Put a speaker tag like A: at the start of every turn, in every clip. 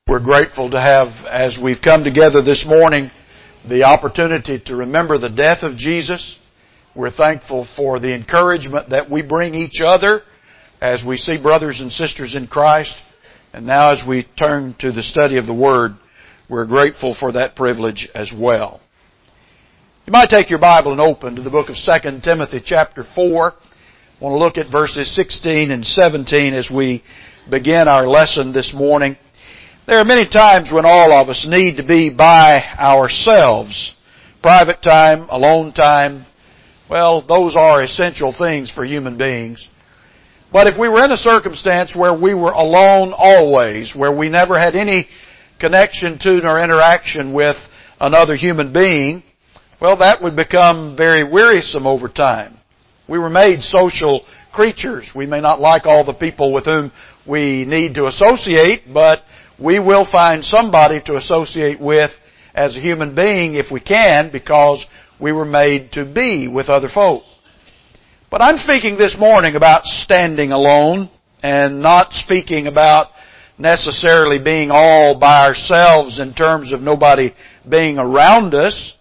A: We're grateful to have, as we've come together this morning, the opportunity to remember the death of Jesus. We're thankful for the encouragement that we bring each other as we see brothers and sisters in Christ. And now as we turn to the study of the Word, we're grateful for that privilege as well. You might take your Bible and open to the book of 2 Timothy chapter 4. I want to look at verses 16 and 17 as we begin our lesson this morning. There are many times when all of us need to be by ourselves. Private time, alone time, well, those are essential things for human beings. But if we were in a circumstance where we were alone always, where we never had any connection to nor interaction with another human being, well, that would become very wearisome over time. We were made social creatures. We may not like all the people with whom we need to associate, but we will find somebody to associate with as a human being if we can, because we were made to be with other folk. But I'm speaking this morning about standing alone, and not speaking about necessarily being all by ourselves in terms of nobody being around us,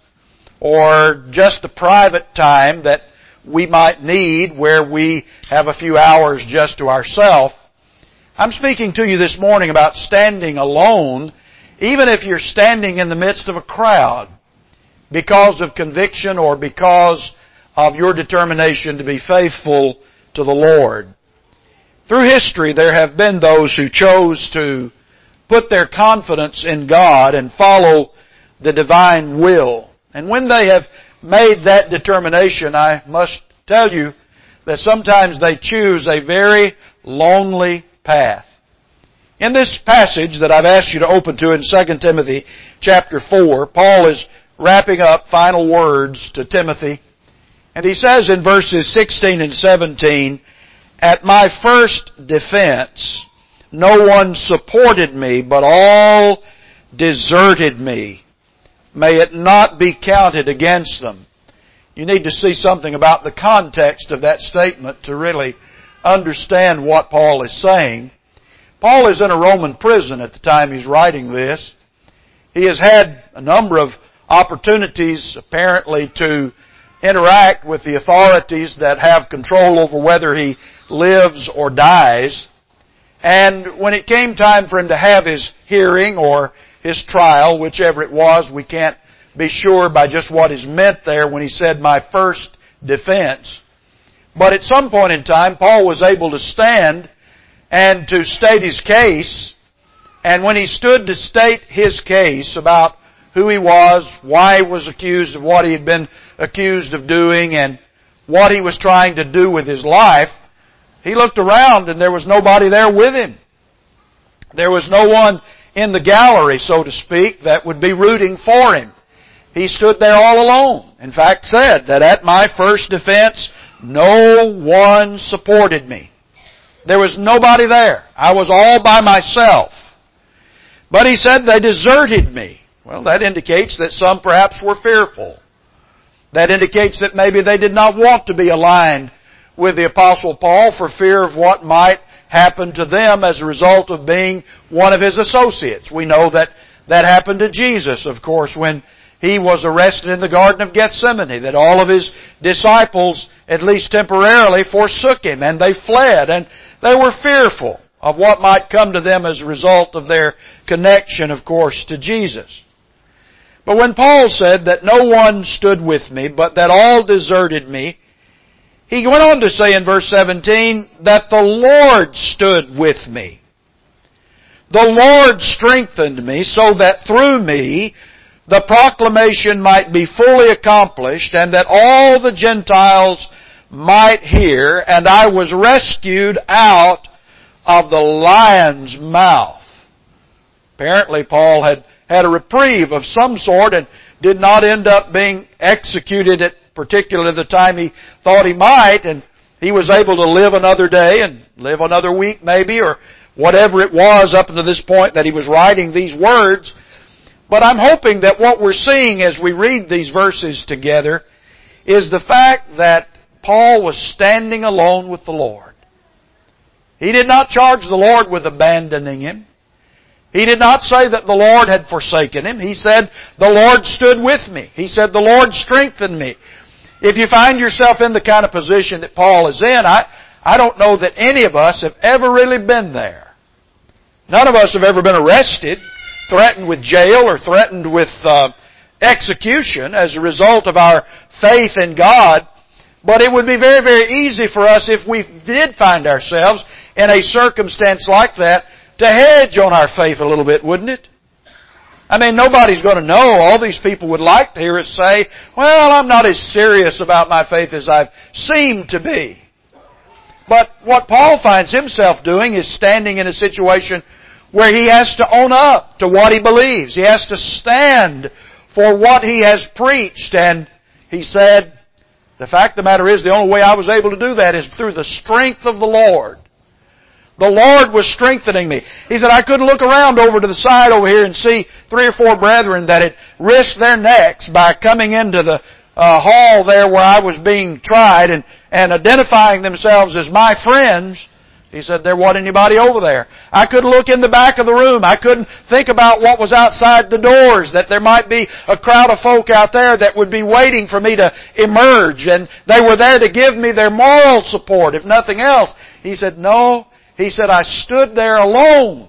A: or just a private time that we might need where we have a few hours just to ourselves. I'm speaking to you this morning about standing alone, even if you're standing in the midst of a crowd, because of conviction or because of your determination to be faithful to the Lord. Through history, there have been those who chose to put their confidence in God and follow the divine will. And when they have made that determination, I must tell you that sometimes they choose a very lonely path. In this passage that I've asked you to open to in 2 Timothy chapter 4, Paul is wrapping up final words to Timothy. And he says in verses 16 and 17, "At my first defense, no one supported me, but all deserted me. May it not be counted against them." You need to see something about the context of that statement to really understand what Paul is saying. Paul is in a Roman prison at the time he's writing this. He has had a number of opportunities, apparently, to interact with the authorities that have control over whether he lives or dies. And when it came time for him to have his hearing or his trial, whichever it was, we can't be sure by just what is meant there when he said, "my first defense." But at some point in time, Paul was able to stand and to state his case. And when he stood to state his case about who he was, why he was accused of what he had been accused of doing, and what he was trying to do with his life, he looked around and there was nobody there with him. There was no one in the gallery, so to speak, that would be rooting for him. He stood there all alone. In fact, said that at my first defense, no one supported me. There was nobody there. I was all by myself. But he said they deserted me. Well, that indicates that some perhaps were fearful. That indicates that maybe they did not want to be aligned with the Apostle Paul for fear of what might happen to them as a result of being one of his associates. We know that that happened to Jesus, of course, when he was arrested in the Garden of Gethsemane, that all of his disciples, at least temporarily, forsook him, and they fled, and they were fearful of what might come to them as a result of their connection, of course, to Jesus. But when Paul said that no one stood with me, but that all deserted me, he went on to say in verse 17 that the Lord stood with me. The Lord strengthened me so that through me the proclamation might be fully accomplished, and that all the Gentiles might hear, and I was rescued out of the lion's mouth. Apparently Paul had a reprieve of some sort and did not end up being executed at particularly the time he thought he might, and he was able to live another day and live another week maybe, or whatever it was up until this point that he was writing these words. But I'm hoping that what we're seeing as we read these verses together is the fact that Paul was standing alone with the Lord. He did not charge the Lord with abandoning him. He did not say that the Lord had forsaken him. He said, the Lord stood with me. He said, the Lord strengthened me. If you find yourself in the kind of position that Paul is in, I don't know that any of us have ever really been there. None of us have ever been arrested, threatened with jail, or threatened with execution as a result of our faith in God. But it would be very, very easy for us if we did find ourselves in a circumstance like that to hedge on our faith a little bit, wouldn't it? I mean, nobody's going to know. All these people would like to hear us say, well, I'm not as serious about my faith as I've seemed to be. But what Paul finds himself doing is standing in a situation where he has to own up to what he believes. He has to stand for what he has preached. And he said, the fact of the matter is, the only way I was able to do that is through the strength of the Lord. The Lord was strengthening me. He said, I couldn't look around over to the side over here and see 3 or 4 brethren that had risked their necks by coming into the hall there where I was being tried and identifying themselves as my friends. He said, there wasn't anybody over there. I couldn't look in the back of the room. I couldn't think about what was outside the doors, that there might be a crowd of folk out there that would be waiting for me to emerge, and they were there to give me their moral support, if nothing else. He said, no. He said, I stood there alone.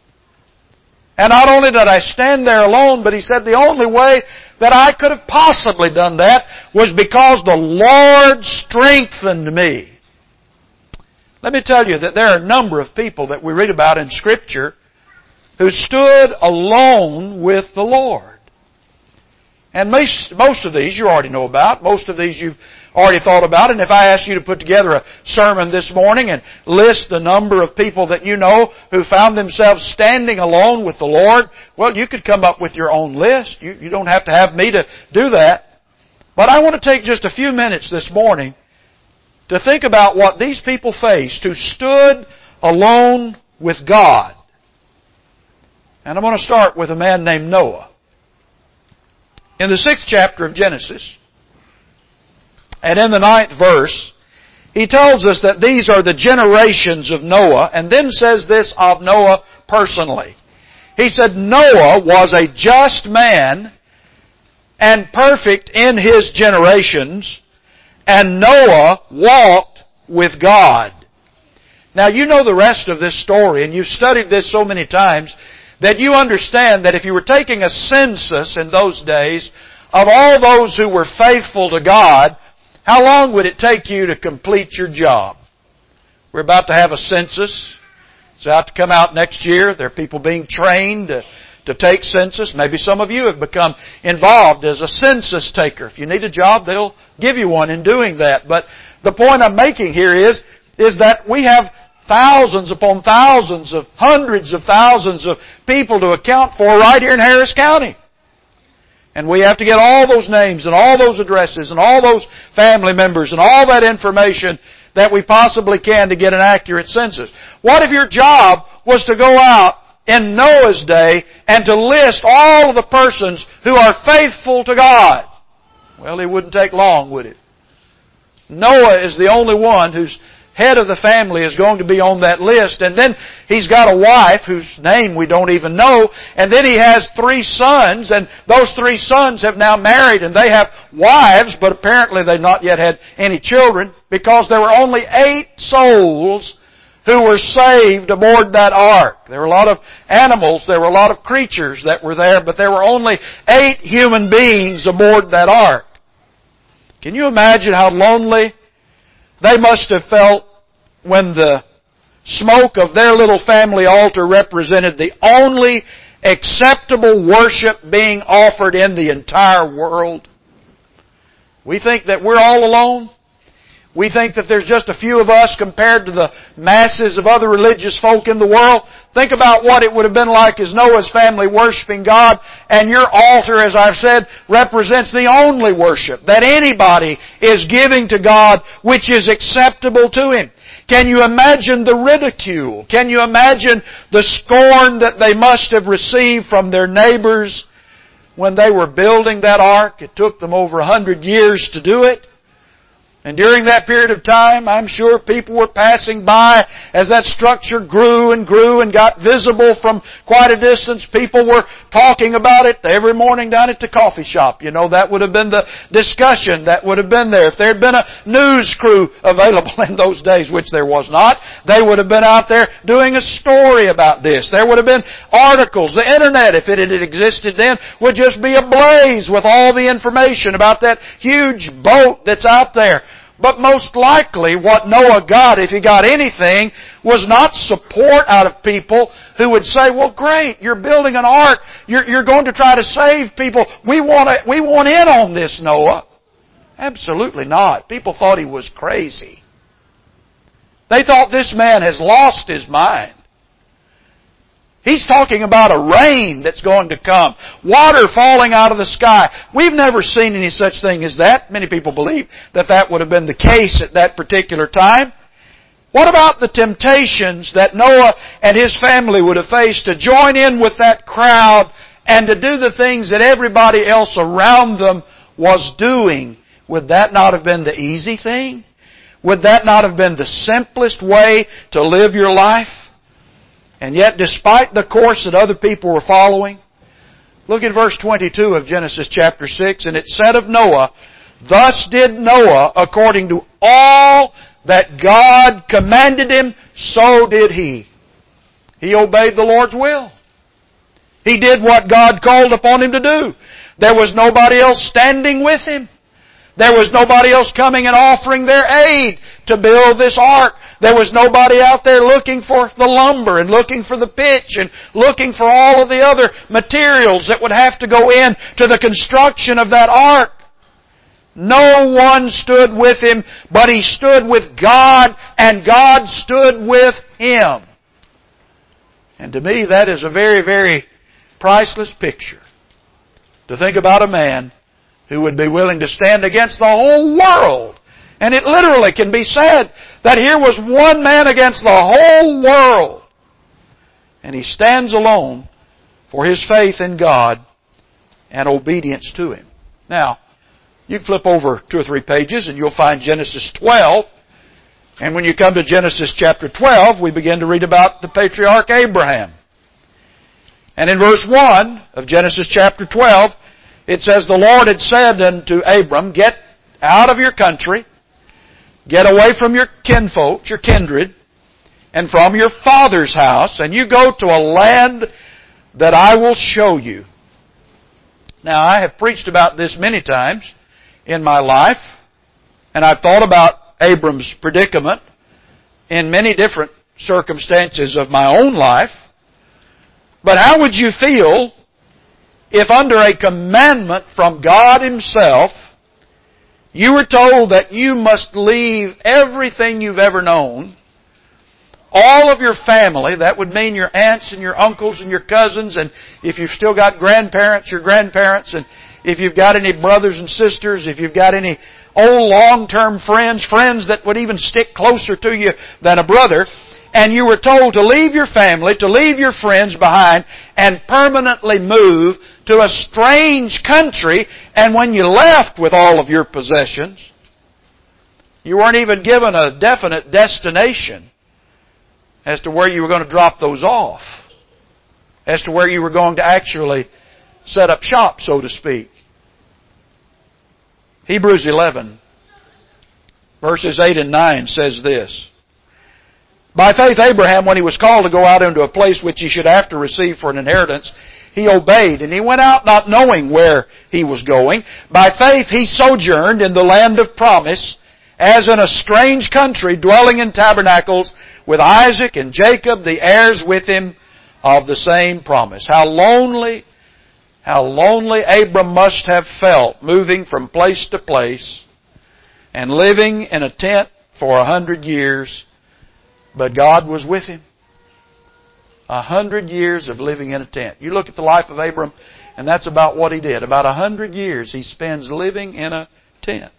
A: And not only did I stand there alone, but he said the only way that I could have possibly done that was because the Lord strengthened me. Let me tell you that there are a number of people that we read about in Scripture who stood alone with the Lord. And most of these you already know about. Most of these you've already thought about. And if I asked you to put together a sermon this morning and list the number of people that you know who found themselves standing alone with the Lord, well, you could come up with your own list. You don't have to have me to do that. But I want to take just a few minutes this morning to think about what these people faced who stood alone with God. And I'm going to start with a man named Noah. In the 6th chapter of Genesis, and in the 9th verse, he tells us that these are the generations of Noah, and then says this of Noah personally. He said, Noah was a just man and perfect in his generations, and Noah walked with God. Now, you know the rest of this story, and you've studied this so many times, that you understand that if you were taking a census in those days of all those who were faithful to God, how long would it take you to complete your job? We're about to have a census. It's about to come out next year. There are people being trained to take census. Maybe some of you have become involved as a census taker. If you need a job, they'll give you one in doing that. But the point I'm making here is that we have thousands upon thousands of hundreds of thousands of people to account for right here in Harris County. And we have to get all those names and all those addresses and all those family members and all that information that we possibly can to get an accurate census. What if your job was to go out in Noah's day and to list all of the persons who are faithful to God? Well, it wouldn't take long, would it? Noah is the only one whose head of the family is going to be on that list. And then he's got a wife whose name we don't even know. And then he has 3 sons, and those 3 sons have now married, and they have wives, but apparently they've not yet had any children, because there were only 8 souls who were saved aboard that ark. There were a lot of animals, there were a lot of creatures that were there, but there were only 8 human beings aboard that ark. Can you imagine how lonely they must have felt when the smoke of their little family altar represented the only acceptable worship being offered in the entire world? We think that we're all alone. We think that there's just a few of us compared to the masses of other religious folk in the world. Think about what it would have been like as Noah's family worshiping God, and your altar, as I've said, represents the only worship that anybody is giving to God which is acceptable to Him. Can you imagine the ridicule? Can you imagine the scorn that they must have received from their neighbors when they were building that ark? It took them over 100 years to do it. And during that period of time, I'm sure people were passing by as that structure grew and grew and got visible from quite a distance. People were talking about it every morning down at the coffee shop. You know, that would have been the discussion that would have been there. If there had been a news crew available in those days, which there was not, they would have been out there doing a story about this. There would have been articles. The Internet, if it had existed then, would just be ablaze with all the information about that huge boat that's out there. But most likely what Noah got, if he got anything, was not support out of people who would say, well, great, you're building an ark. You're going to try to save people. We want in on this, Noah. Absolutely not. People thought he was crazy. They thought this man has lost his mind. He's talking about a rain that's going to come. Water falling out of the sky. We've never seen any such thing as that. Many people believe that that would have been the case at that particular time. What about the temptations that Noah and his family would have faced to join in with that crowd and to do the things that everybody else around them was doing? Would that not have been the easy thing? Would that not have been the simplest way to live your life? And yet, despite the course that other people were following, look at verse 22 of Genesis chapter 6. And it said of Noah, thus did Noah according to all that God commanded him, so did he. He obeyed the Lord's will. He did what God called upon him to do. There was nobody else standing with him. There was nobody else coming and offering their aid to build this ark. There was nobody out there looking for the lumber and looking for the pitch and looking for all of the other materials that would have to go in to the construction of that ark. No one stood with him, but he stood with God, and God stood with him. And to me, that is a very, very priceless picture. To think about a man who would be willing to stand against the whole world. And it literally can be said that here was one man against the whole world. And he stands alone for his faith in God and obedience to Him. Now, you can flip over 2 or 3 pages and you'll find Genesis 12. And when you come to Genesis chapter 12, we begin to read about the patriarch Abraham. And in verse 1 of Genesis chapter 12, it says, the Lord had said unto Abram, get out of your country, get away from your kinfolk, your kindred, and from your father's house, and you go to a land that I will show you. Now, I have preached about this many times in my life, and I've thought about Abram's predicament in many different circumstances of my own life. But how would you feel if under a commandment from God Himself, you were told that you must leave everything you've ever known, all of your family, that would mean your aunts and your uncles and your cousins, and if you've still got grandparents, your grandparents, and if you've got any brothers and sisters, if you've got any old long-term friends, friends that would even stick closer to you than a brother, and you were told to leave your family, to leave your friends behind, and permanently move to a strange country, and when you left with all of your possessions, you weren't even given a definite destination as to where you were going to drop those off, as to where you were going to actually set up shop, so to speak. Hebrews 11, verses 8 and 9 says this, by faith Abraham, when he was called to go out into a place which he should after receive for an inheritance, he obeyed, and he went out not knowing where he was going. By faith he sojourned in the land of promise, as in a strange country, dwelling in tabernacles with Isaac and Jacob, the heirs with him of the same promise. How lonely Abram must have felt, moving from place to place and living in a tent for 100 years. But God was with him. 100 years of living in a tent. You look at the life of Abram, and that's about what he did. About 100 years he spends living in a tent.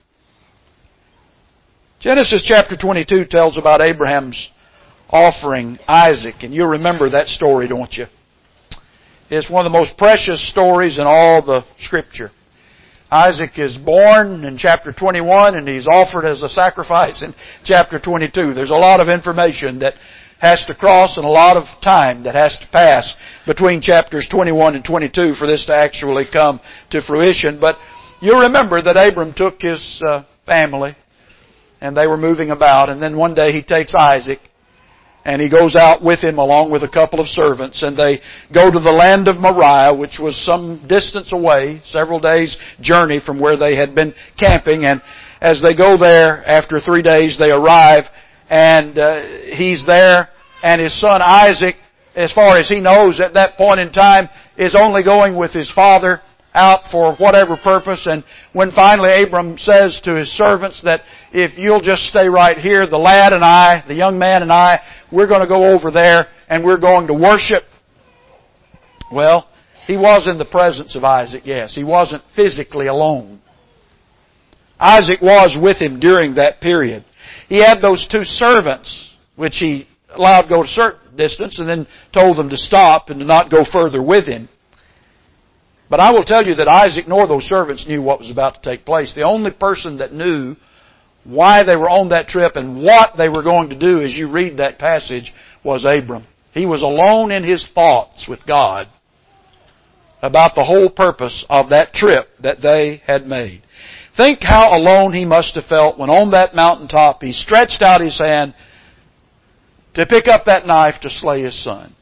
A: Genesis chapter 22 tells about Abraham's offering Isaac, and you'll remember that story, don't you? It's one of the most precious stories in all the Scripture. Isaac is born in chapter 21 and he's offered as a sacrifice in chapter 22. There's a lot of information that has to cross and a lot of time that has to pass between chapters 21 and 22 for this to actually come to fruition. But you'll remember that Abram took his family and they were moving about, and then one day he takes Isaac and he goes out with him along with a couple of servants, and they go to the land of Moriah, which was some distance away, several days' journey from where they had been camping. And as they go there, after 3 days, they arrive, and he's there, and his son Isaac, as far as he knows at that point in time, is only going with his father out for whatever purpose. And when finally Abram says to his servants that if you'll just stay right here, the lad and I, the young man and I, we're going to go over there and we're going to worship. Well, he was in the presence of Isaac, yes. He wasn't physically alone. Isaac was with him during that period. He had those 2 servants, which he allowed go a certain distance and then told them to stop and to not go further with him. But I will tell you that Isaac nor those servants knew what was about to take place. The only person that knew why they were on that trip and what they were going to do as you read that passage was Abram. He was alone in his thoughts with God about the whole purpose of that trip that they had made. Think how alone he must have felt when on that mountaintop he stretched out his hand to pick up that knife to slay his son.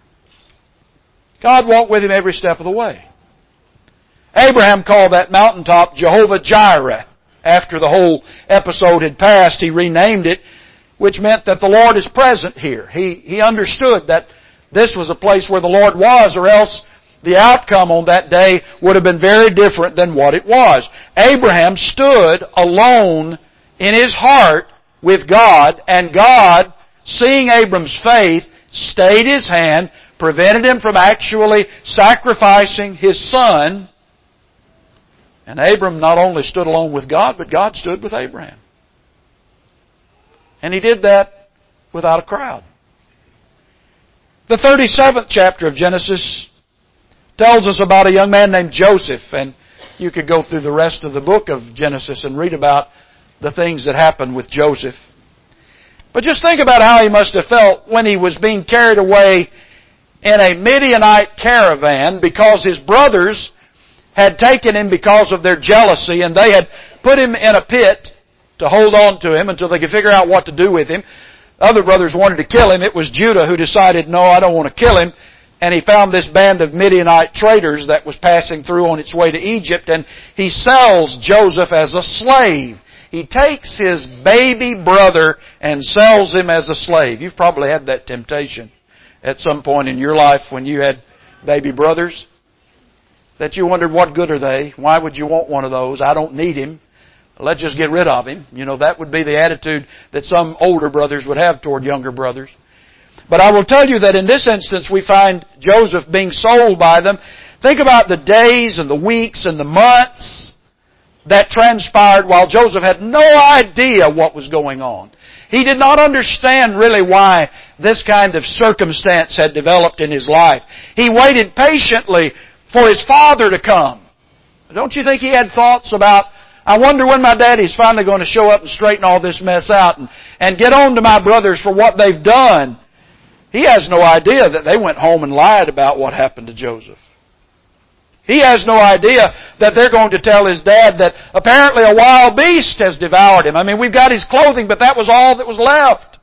A: God walked with him every step of the way. Abraham called that mountaintop Jehovah Jireh. After the whole episode had passed, he renamed it, which meant that the Lord is present here. He understood that this was a place where the Lord was, or else the outcome on that day would have been very different than what it was. Abraham stood alone in his heart with God, and God, seeing Abram's faith, stayed his hand, prevented him from actually sacrificing his son. And Abram not only stood alone with God, but God stood with Abraham. And he did that without a crowd. The 37th chapter of Genesis tells us about a young man named Joseph. And you could go through the rest of the book of Genesis and read about the things that happened with Joseph. But just think about how he must have felt when he was being carried away in a Midianite caravan because his brothers had taken him because of their jealousy, and they had put him in a pit to hold on to him until they could figure out what to do with him. Other brothers wanted to kill him. It was Judah who decided, no, I don't want to kill him. And he found this band of Midianite traders that was passing through on its way to Egypt, and he sells Joseph as a slave. He takes his baby brother and sells him as a slave. You've probably had that temptation at some point in your life when you had baby brothers, that you wondered, what good are they? Why would you want one of those? I don't need him. Let's just get rid of him. You know, that would be the attitude that some older brothers would have toward younger brothers. But I will tell you that in this instance we find Joseph being sold by them. Think about the days and the weeks and the months that transpired while Joseph had no idea what was going on. He did not understand really why this kind of circumstance had developed in his life. He waited patiently for his father to come. Don't you think he had thoughts about, I wonder when my daddy's finally going to show up and straighten all this mess out and get on to my brothers for what they've done? He has no idea that they went home and lied about what happened to Joseph. He has no idea that they're going to tell his dad that apparently a wild beast has devoured him. I mean, we've got his clothing, but that was all that was left.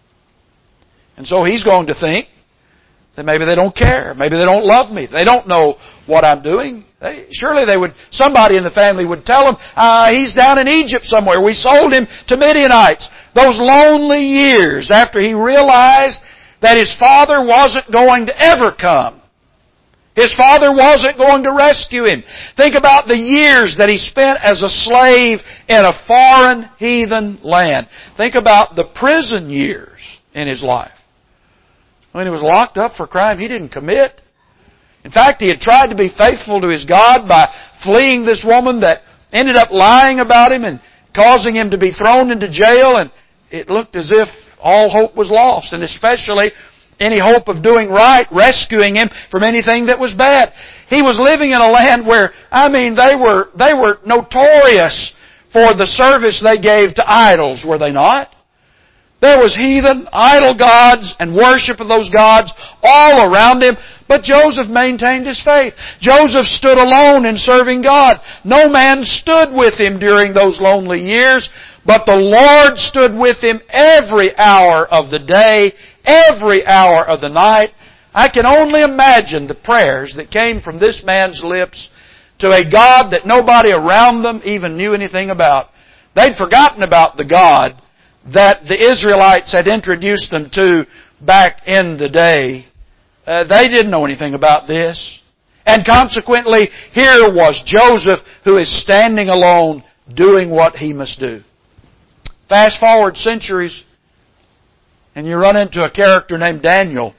A: And so he's going to think that maybe they don't care. Maybe they don't love me. They don't know what I'm doing. Somebody in the family would tell him, he's down in Egypt somewhere. We sold him to Midianites. Those lonely years after he realized that his father wasn't going to ever come. His father wasn't going to rescue him. Think about the years that he spent as a slave in a foreign heathen land. Think about the prison years in his life. When he was locked up for a crime he didn't commit. In fact, he had tried to be faithful to his God by fleeing this woman that ended up lying about him and causing him to be thrown into jail, and it looked as if all hope was lost. And especially any hope of doing right, rescuing him from anything that was bad. He was living in a land where, they were notorious for the service they gave to idols, were they not? There was heathen, idol gods, and worship of those gods all around him, but Joseph maintained his faith. Joseph stood alone in serving God. No man stood with him during those lonely years, but the Lord stood with him every hour of the day, every hour of the night. I can only imagine the prayers that came from this man's lips to a God that nobody around them even knew anything about. They'd forgotten about the God that the Israelites had introduced them to back in the day. They didn't know anything about this. And consequently, here was Joseph who is standing alone doing what he must do. Fast forward centuries, and you run into a character named Daniel.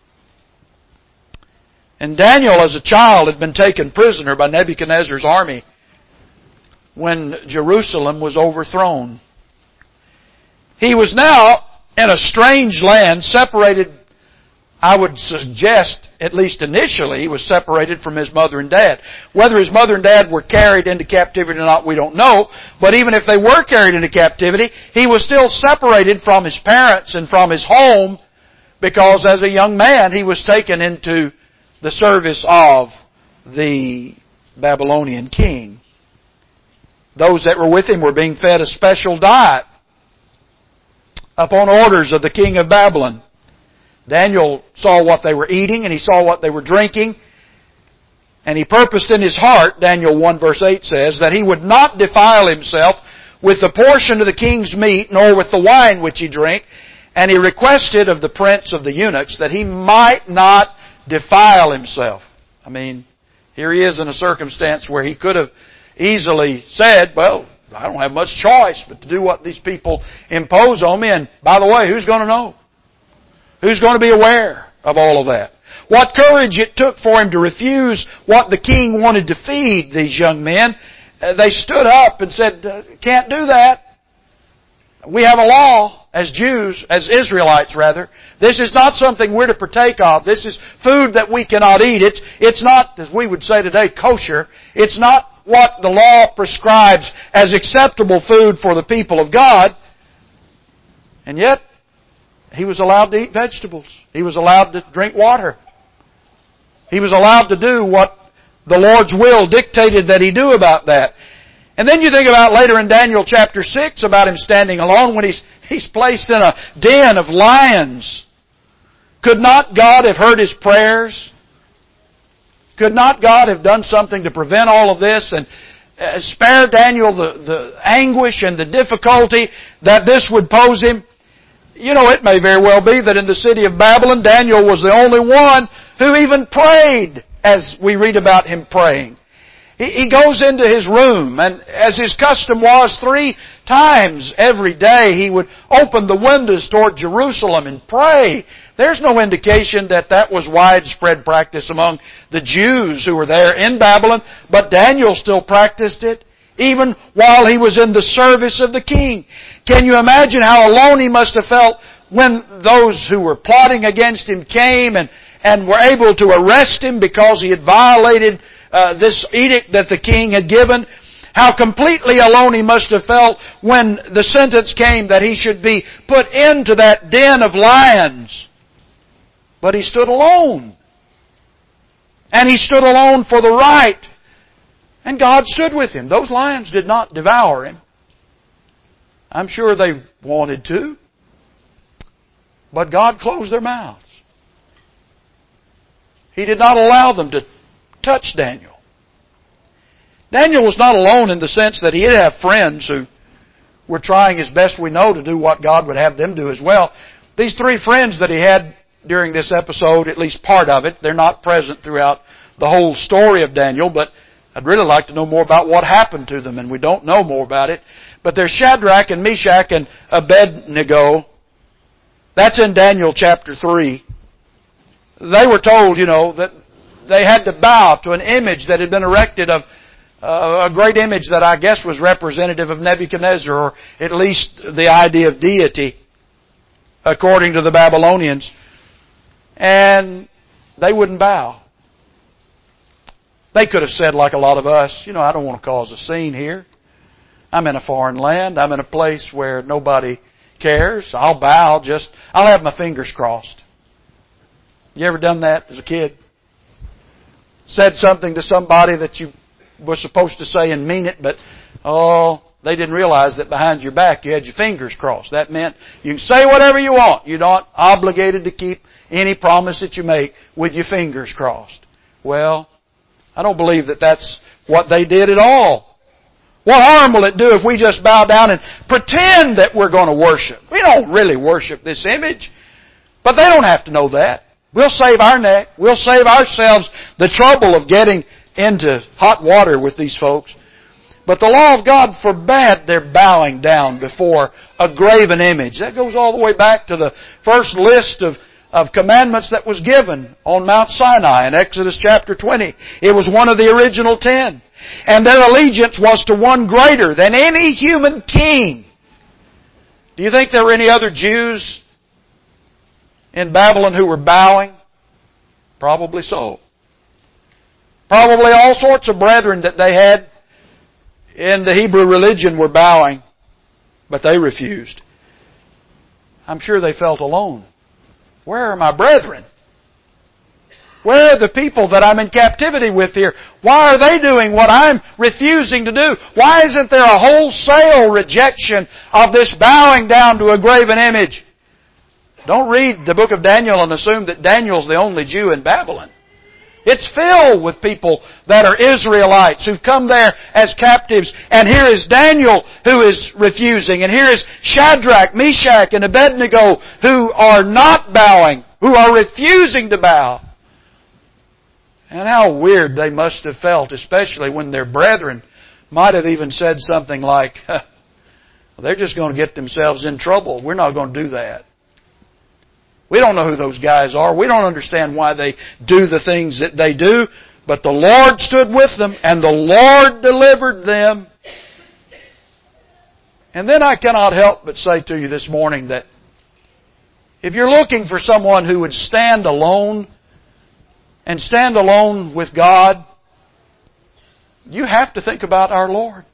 A: And Daniel, as a child, had been taken prisoner by Nebuchadnezzar's army when Jerusalem was overthrown. He was now in a strange land, separated, I would suggest, at least initially, he was separated from his mother and dad. Whether his mother and dad were carried into captivity or not, we don't know. But even if they were carried into captivity, he was still separated from his parents and from his home, because as a young man, he was taken into the service of the Babylonian king. Those that were with him were being fed a special diet upon orders of the king of Babylon. Daniel saw what they were eating and he saw what they were drinking. And he purposed in his heart, Daniel 1 verse 8 says, that he would not defile himself with the portion of the king's meat, nor with the wine which he drank. And he requested of the prince of the eunuchs that he might not defile himself. Here he is in a circumstance where he could have easily said, well, I don't have much choice but to do what these people impose on me. And by the way, who's going to know? Who's going to be aware of all of that? What courage it took for him to refuse what the king wanted to feed these young men. They stood up and said, can't do that. We have a law as Jews, as Israelites rather. This is not something we're to partake of. This is food that we cannot eat. It's not, as we would say today, kosher. It's not what the law prescribes as acceptable food for the people of God. And yet, he was allowed to eat vegetables. He was allowed to drink water. He was allowed to do what the Lord's will dictated that he do about that. And then you think about later in Daniel chapter 6 about him standing alone when he's placed in a den of lions. Could not God have heard his prayers? Could not God have done something to prevent all of this and spare Daniel the anguish and the difficulty that this would pose him? It may very well be that in the city of Babylon, Daniel was the only one who even prayed as we read about him praying. He goes into his room, and as his custom was, 3 times every day he would open the windows toward Jerusalem and pray. There's no indication that that was widespread practice among the Jews who were there in Babylon, but Daniel still practiced it, even while he was in the service of the king. Can you imagine how alone he must have felt when those who were plotting against him came and were able to arrest him because he had violated this edict that the king had given? How completely alone he must have felt when the sentence came that he should be put into that den of lions. But he stood alone. And he stood alone for the right. And God stood with him. Those lions did not devour him. I'm sure they wanted to. But God closed their mouths. He did not allow them to touch Daniel. Daniel was not alone in the sense that he did have friends who were trying as best we know to do what God would have them do as well. These 3 friends that he had during this episode, at least part of it, they're not present throughout the whole story of Daniel, but I'd really like to know more about what happened to them, and we don't know more about it. But there's Shadrach and Meshach and Abednego. That's in Daniel chapter 3. They were told, that they had to bow to an image that had been erected of a great image that I guess was representative of Nebuchadnezzar, or at least the idea of deity, according to the Babylonians. And they wouldn't bow. They could have said like a lot of us, I don't want to cause a scene here. I'm in a foreign land. I'm in a place where nobody cares. I'll bow, I'll have my fingers crossed. You ever done that as a kid? Said something to somebody that you were supposed to say and mean it, but they didn't realize that behind your back you had your fingers crossed. That meant you can say whatever you want. You're not obligated to keep any promise that you make with your fingers crossed. Well, I don't believe that that's what they did at all. What harm will it do if we just bow down and pretend that we're going to worship? We don't really worship this image, but they don't have to know that. We'll save our neck. We'll save ourselves the trouble of getting into hot water with these folks. But the law of God forbade their bowing down before a graven image. That goes all the way back to the first list of commandments that was given on Mount Sinai in Exodus chapter 20. It was one of the original 10. And their allegiance was to one greater than any human king. Do you think there were any other Jews in Babylon who were bowing? Probably so. Probably all sorts of brethren that they had in the Hebrew religion were bowing, but they refused. I'm sure they felt alone. Where are my brethren? Where are the people that I'm in captivity with here? Why are they doing what I'm refusing to do? Why isn't there a wholesale rejection of this bowing down to a graven image? Don't read the book of Daniel and assume that Daniel's the only Jew in Babylon. It's filled with people that are Israelites who've come there as captives. And here is Daniel who is refusing. And here is Shadrach, Meshach, and Abednego who are not bowing, who are refusing to bow. And how weird they must have felt, especially when their brethren might have even said something like, they're just going to get themselves in trouble. We're not going to do that. We don't know who those guys are. We don't understand why they do the things that they do. But the Lord stood with them and the Lord delivered them. And then I cannot help but say to you this morning that if you're looking for someone who would stand alone and stand alone with God, you have to think about our Lord.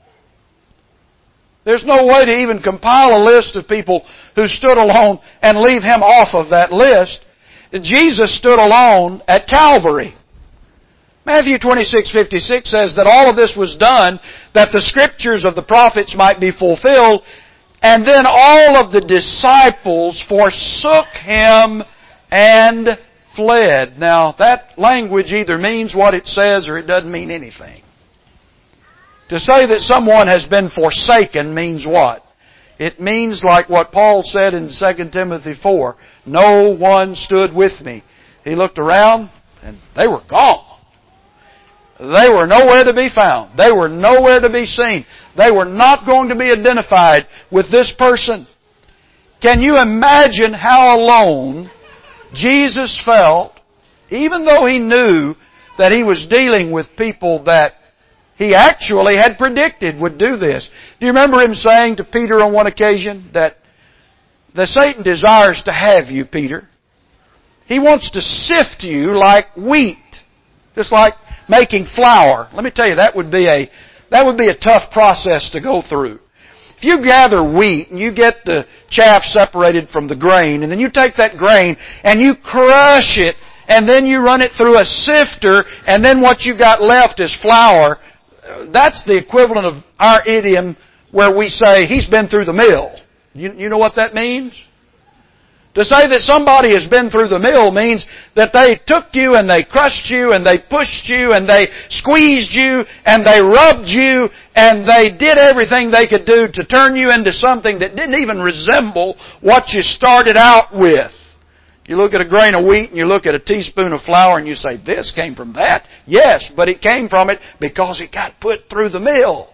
A: There's no way to even compile a list of people who stood alone and leave Him off of that list. Jesus stood alone at Calvary. Matthew 26:56 says that all of this was done that the Scriptures of the prophets might be fulfilled, and then all of the disciples forsook Him and fled. Now, that language either means what it says or it doesn't mean anything. To say that someone has been forsaken means what? It means like what Paul said in 2 Timothy 4. No one stood with me. He looked around and they were gone. They were nowhere to be found. They were nowhere to be seen. They were not going to be identified with this person. Can you imagine how alone Jesus felt, even though He knew that He was dealing with people that He actually had predicted would do this? Do you remember Him saying to Peter on one occasion that Satan desires to have you, Peter? He wants to sift you like wheat. Just like making flour. Let me tell you, that would be a tough process to go through. If you gather wheat and you get the chaff separated from the grain, and then you take that grain and you crush it, and then you run it through a sifter, and then what you got left is flour. That's the equivalent of our idiom where we say, he's been through the mill. You know what that means? To say that somebody has been through the mill means that they took you and they crushed you and they pushed you and they squeezed you and they rubbed you and they did everything they could do to turn you into something that didn't even resemble what you started out with. You look at a grain of wheat and you look at a teaspoon of flour and you say, this came from that? Yes, but it came from it because it got put through the mill.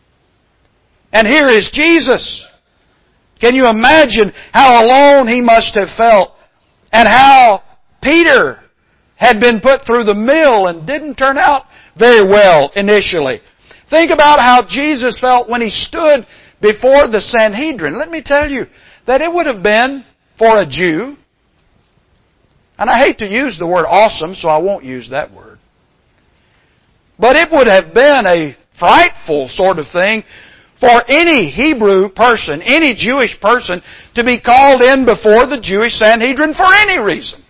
A: And here is Jesus. Can you imagine how alone He must have felt and how Peter had been put through the mill and didn't turn out very well initially? Think about how Jesus felt when He stood before the Sanhedrin. Let me tell you that it would have been, for a Jew, And I hate to use the word awesome, so I won't use that word. But it would have been a frightful sort of thing for any Hebrew person, any Jewish person, to be called in before the Jewish Sanhedrin for any reason.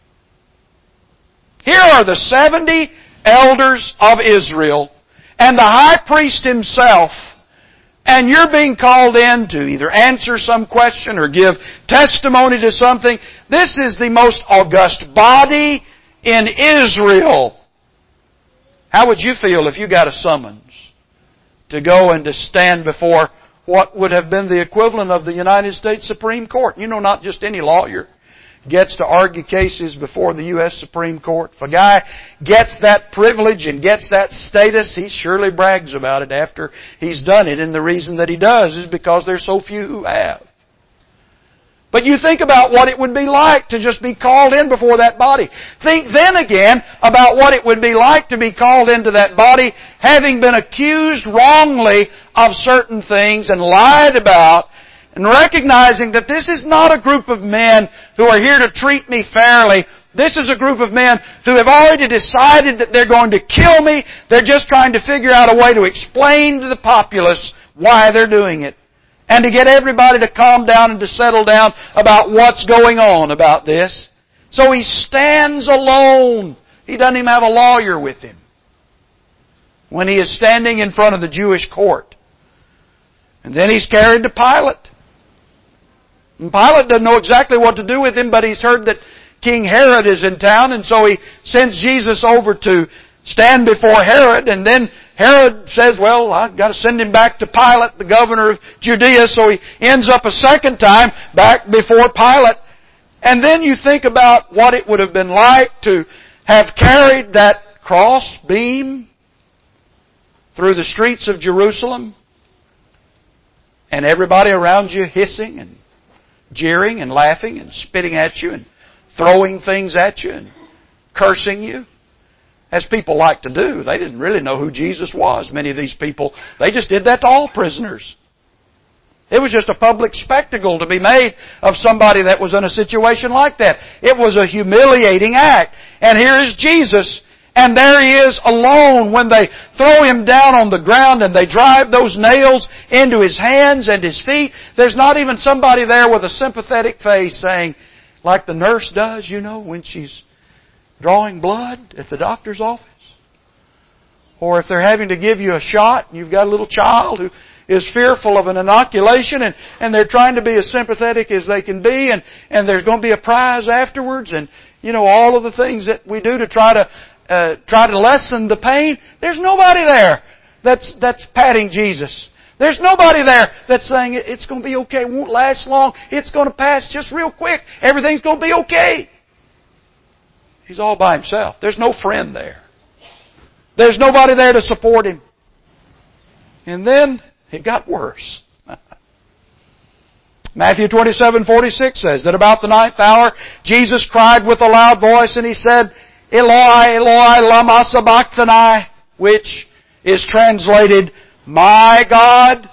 A: Here are the 70 elders of Israel and the high priest himself, and you're being called in to either answer some question or give testimony to something. This is the most august body in Israel. How would you feel if you got a summons to go and to stand before what would have been the equivalent of the United States Supreme Court? You know, not just any lawyer gets to argue cases before the U.S. Supreme Court. If a guy gets that privilege and gets that status, he surely brags about it after he's done it. And the reason that he does is because there's so few who have. But you think about what it would be like to just be called in before that body. Think then again about what it would be like to be called into that body having been accused wrongly of certain things and lied about, and recognizing that this is not a group of men who are here to treat me fairly. This is a group of men who have already decided that they're going to kill me. They're just trying to figure out a way to explain to the populace why they're doing it. And to get everybody to calm down and to settle down about what's going on about this. So he stands alone. He doesn't even have a lawyer with him when he is standing in front of the Jewish court. And then he's carried to Pilate. And Pilate doesn't know exactly what to do with him, but he's heard that King Herod is in town, and so he sends Jesus over to stand before Herod, and then Herod says, well, I've got to send him back to Pilate, the governor of Judea, so he ends up a second time back before Pilate. And then you think about what it would have been like to have carried that cross beam through the streets of Jerusalem, and everybody around you hissing and jeering and laughing and spitting at you and throwing things at you and cursing you, as people like to do. They didn't really know who Jesus was. Many of these people, they just did that to all prisoners. It was just a public spectacle to be made of somebody that was in a situation like that. It was a humiliating act. And here is Jesus, and there He is alone when they throw Him down on the ground and they drive those nails into His hands and His feet. There's not even somebody there with a sympathetic face saying, like the nurse does, you know, when she's drawing blood at the doctor's office. Or if they're having to give you a shot and you've got a little child who is fearful of an inoculation and they're trying to be as sympathetic as they can be and there's going to be a prize afterwards and, you know, all of the things that we do to try to lessen the pain. There's nobody there that's patting Jesus. There's nobody there that's saying it's going to be okay, it won't last long, it's going to pass just real quick, everything's going to be okay. He's all by Himself. There's no friend there. There's nobody there to support Him. And then it got worse. Matthew 27:46 says that about the 9th hour, Jesus cried with a loud voice and He said, Eloi, Eloi, lama sabachthani, which is translated, my God,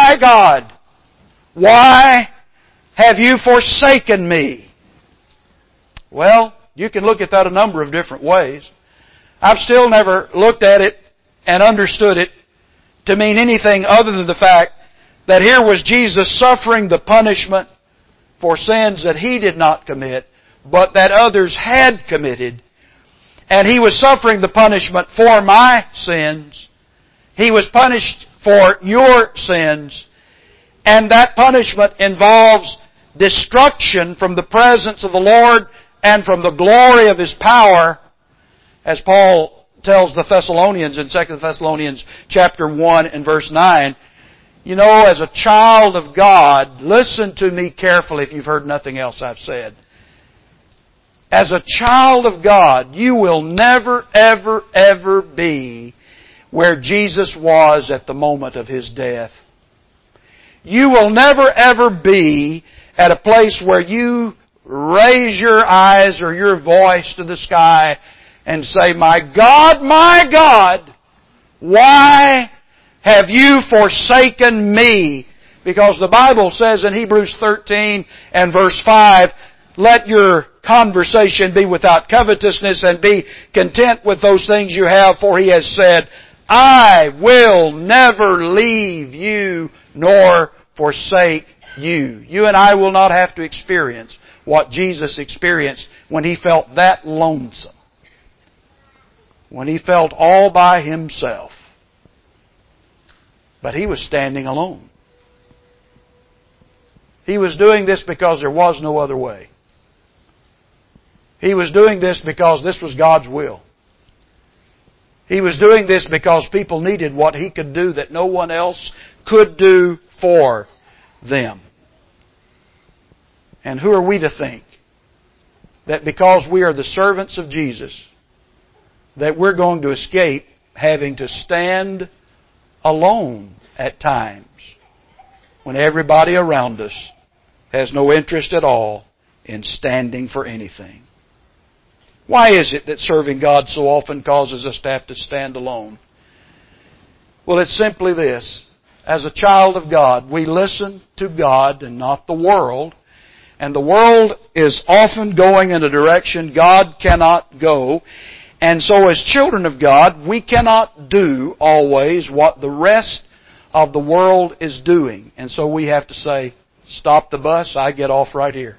A: why have you forsaken me? Well, you can look at that a number of different ways. I've still never looked at it and understood it to mean anything other than the fact that here was Jesus suffering the punishment for sins that He did not commit, but that others had committed. And He was suffering the punishment for my sins. He was punished for your sins. And that punishment involves destruction from the presence of the Lord and from the glory of His power, as Paul tells the Thessalonians in 2 Thessalonians chapter 1 and verse 9. You know, as a child of God, listen to me carefully if you've heard nothing else I've said. As a child of God, you will never, ever, ever be where Jesus was at the moment of His death. You will never, ever be at a place where you raise your eyes or your voice to the sky and say, my God, why have you forsaken me? Because the Bible says in Hebrews 13 and verse 5 Let your conversation be without covetousness, and be content with those things you have, for He has said, I will never leave you nor forsake you. You and I will not have to experience what Jesus experienced when He felt that lonesome. When He felt all by Himself. But He was standing alone. He was doing this because there was no other way. He was doing this because this was God's will. He was doing this because people needed what He could do that no one else could do for them. And who are we to think that because we are the servants of Jesus, that we're going to escape having to stand alone at times when everybody around us has no interest at all in standing for anything? Why is it that serving God so often causes us to have to stand alone? Well, it's simply this. As a child of God, we listen to God and not the world. And the world is often going in a direction God cannot go. And so as children of God, we cannot do always what the rest of the world is doing. And so we have to say, stop the bus, I get off right here.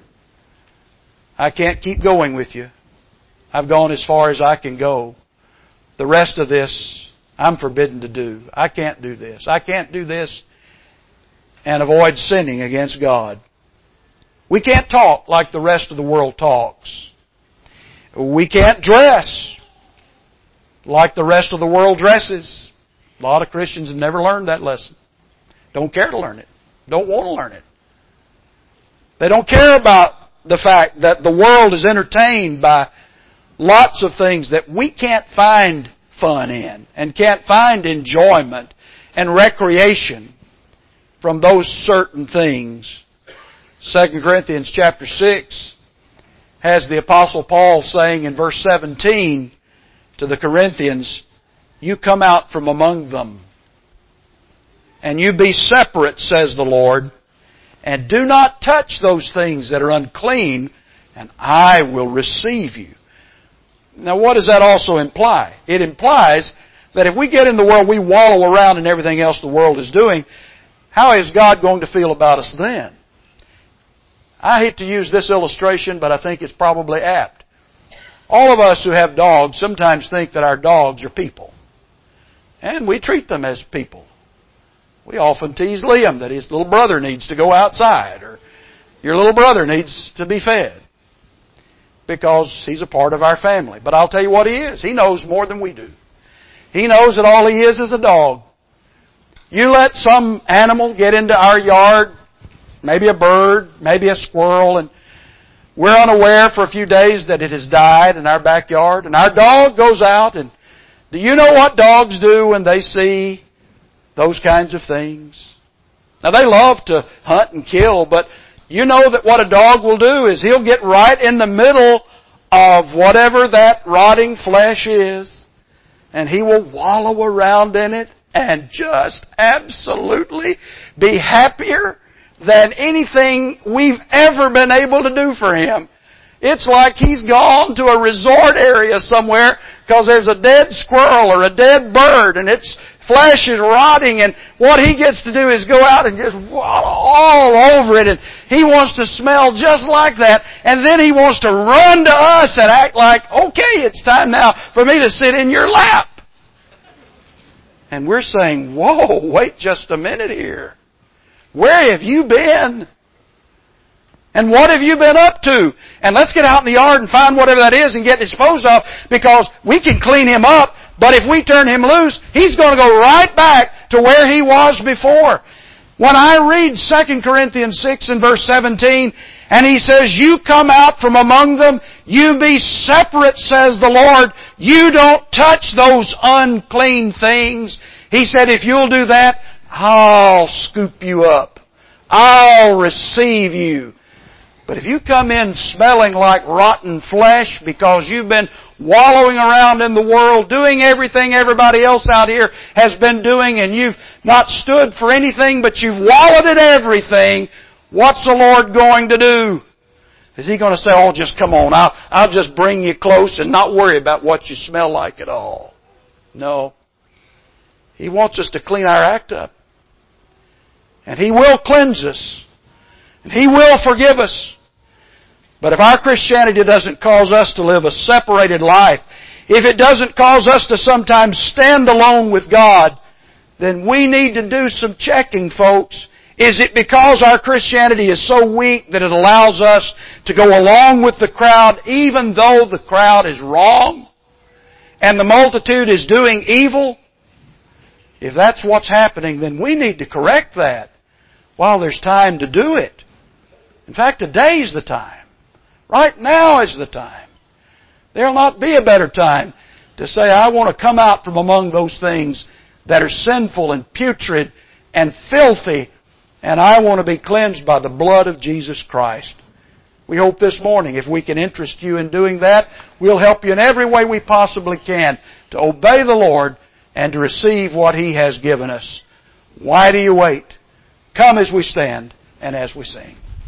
A: I can't keep going with you. I've gone as far as I can go. The rest of this, I'm forbidden to do. I can't do this. I can't do this and avoid sinning against God. We can't talk like the rest of the world talks. We can't dress like the rest of the world dresses. A lot of Christians have never learned that lesson. Don't care to learn it. Don't want to learn it. They don't care about the fact that the world is entertained by lots of things that we can't find fun in and can't find enjoyment and recreation from those certain things. 2 Corinthians chapter 6 has the Apostle Paul saying in verse 17 to the Corinthians, you come out from among them, and you be separate, says the Lord, and do not touch those things that are unclean, and I will receive you. Now what does that also imply? It implies that if we get in the world, we wallow around in everything else the world is doing, how is God going to feel about us then? I hate to use this illustration, but I think it's probably apt. All of us who have dogs sometimes think that our dogs are people. And we treat them as people. We often tease Liam that his little brother needs to go outside, or your little brother needs to be fed, because he's a part of our family. But I'll tell you what he is. He knows more than we do. He knows that all he is a dog. You let some animal get into our yard, maybe a bird, maybe a squirrel, and we're unaware for a few days that it has died in our backyard, and our dog goes out, and do you know what dogs do when they see those kinds of things? Now they love to hunt and kill, but you know that what a dog will do is he'll get right in the middle of whatever that rotting flesh is, and he will wallow around in it and just absolutely be happier than anything we've ever been able to do for him. It's like he's gone to a resort area somewhere because there's a dead squirrel or a dead bird and its flesh is rotting, and what he gets to do is go out and just wallow all over it, and he wants to smell just like that, and then he wants to run to us and act like, okay, it's time now for me to sit in your lap. And we're saying, whoa, wait just a minute here. Where have you been? And what have you been up to? And let's get out in the yard and find whatever that is and get disposed of, because we can clean him up, but if we turn him loose, he's going to go right back to where he was before. When I read 2 Corinthians 6 and verse 17, and he says, you come out from among them, you be separate, says the Lord. You don't touch those unclean things. He said, if you'll do that, I'll scoop you up. I'll receive you. But if you come in smelling like rotten flesh because you've been wallowing around in the world, doing everything everybody else out here has been doing, and you've not stood for anything, but you've wallowed in everything, what's the Lord going to do? Is He going to say, oh, just come on, I'll just bring you close and not worry about what you smell like at all? No. He wants us to clean our act up. And He will cleanse us. And He will forgive us. But if our Christianity doesn't cause us to live a separated life, if it doesn't cause us to sometimes stand alone with God, then we need to do some checking, folks. Is it because our Christianity is so weak that it allows us to go along with the crowd even though the crowd is wrong and the multitude is doing evil? If that's what's happening, then we need to correct that while there's time to do it. In fact, today's the time. Right now is the time. There'll not be a better time to say, I want to come out from among those things that are sinful and putrid and filthy, and I want to be cleansed by the blood of Jesus Christ. We hope this morning, if we can interest you in doing that, we'll help you in every way we possibly can to obey the Lord and to receive what He has given us. Why do you wait? Come as we stand and as we sing.